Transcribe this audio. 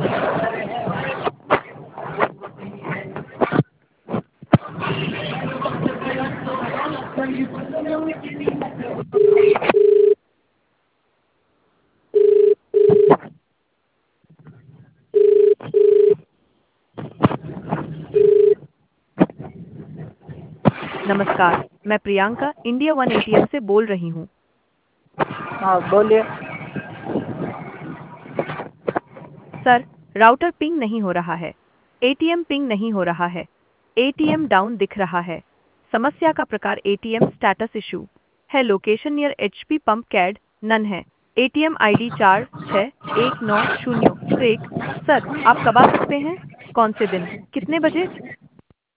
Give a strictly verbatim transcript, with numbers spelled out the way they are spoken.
नमस्कार, मैं Priyanka India one ATM से बोल रही हूँ। हाँ बोलिए। सर, राउटर पिंग नहीं हो रहा है। एटीएम पिंग नहीं हो रहा है। एटीएम डाउन दिख रहा है। समस्या का प्रकार एटीएम स्टेटस इशू है। लोकेशन नियर एचपी पंप कैड नन है। एटीएम आईडी चार छः एक नौ शून्य एक। सर, आप कब आ सकते हैं? कौन से दिन? कितने बजे?